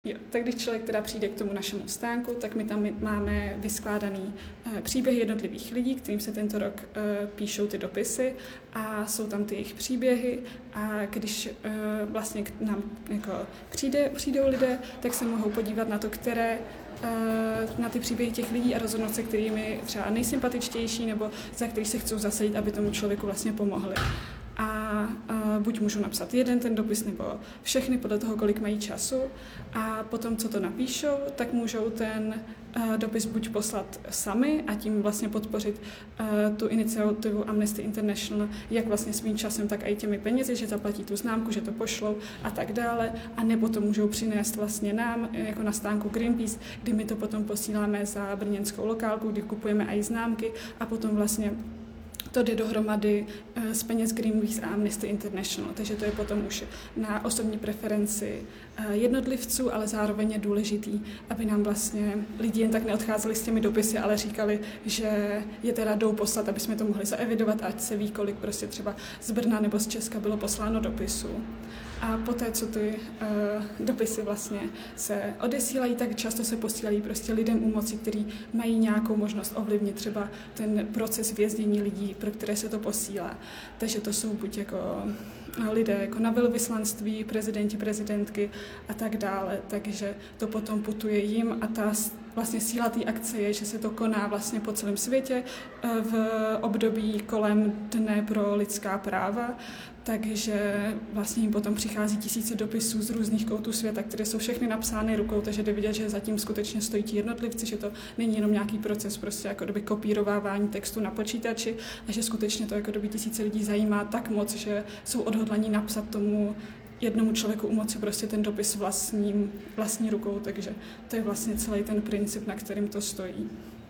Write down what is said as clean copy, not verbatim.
Jo, tak když člověk teda přijde k tomu našemu stánku, tak my tam máme vyskládaný příběhy jednotlivých lidí, kterým se tento rok píšou ty dopisy a jsou tam ty jejich příběhy a když vlastně k nám jako přijdou lidé, tak se mohou podívat na to, na ty příběhy těch lidí a rozhodnout se, kterými třeba nejsympatičtější nebo za který se chcou zasadit, aby tomu člověku vlastně pomohli. A buď můžu napsat jeden ten dopis, nebo všechny podle toho, kolik mají času. A potom, co to napíšou, tak můžou ten dopis buď poslat sami a tím vlastně podpořit tu iniciativu Amnesty International, jak vlastně svým časem, tak i těmi penězi, že zaplatí tu známku, že to pošlou a tak dále. A nebo to můžou přinést vlastně nám, jako na stánku Greenpeace, kdy my to potom posíláme za brněnskou lokálku, kdy kupujeme i známky a potom vlastně to jde dohromady z peněz Greenpeace a Amnesty International, takže to je potom už na osobní preferenci jednotlivců, ale zároveň je důležitý, aby nám vlastně lidi jen tak neodcházeli s těmi dopisy, ale říkali, že je teda jdou poslat, aby jsme to mohli zaevidovat, ať se ví, kolik prostě třeba z Brna nebo z Česka bylo posláno dopisů. A poté, co ty dopisy vlastně se odesílají, tak často se posílají prostě lidem u moci, kteří mají nějakou možnost ovlivnit třeba ten proces věznění lidí, pro které se to posílá. Takže to jsou buď jako lidé jako na velvyslanství, prezidenti, prezidentky a tak dále. Takže to potom putuje jim a ta vlastně síla té akce je, že se to koná vlastně po celém světě v období kolem Dne pro lidská práva, takže vlastně jim potom přichází tisíce dopisů z různých koutů světa, které jsou všechny napsány rukou, takže jde vidět, že zatím skutečně stojí ti jednotlivci, že to není jenom nějaký proces prostě jako doby kopírovávání textu na počítači a že skutečně to jako doby tisíce lidí zajímá tak moc, že jsou odhodlaní napsat tomu jednomu člověku u moci prostě ten dopis vlastní rukou, takže to je vlastně celý ten princip, na kterým to stojí.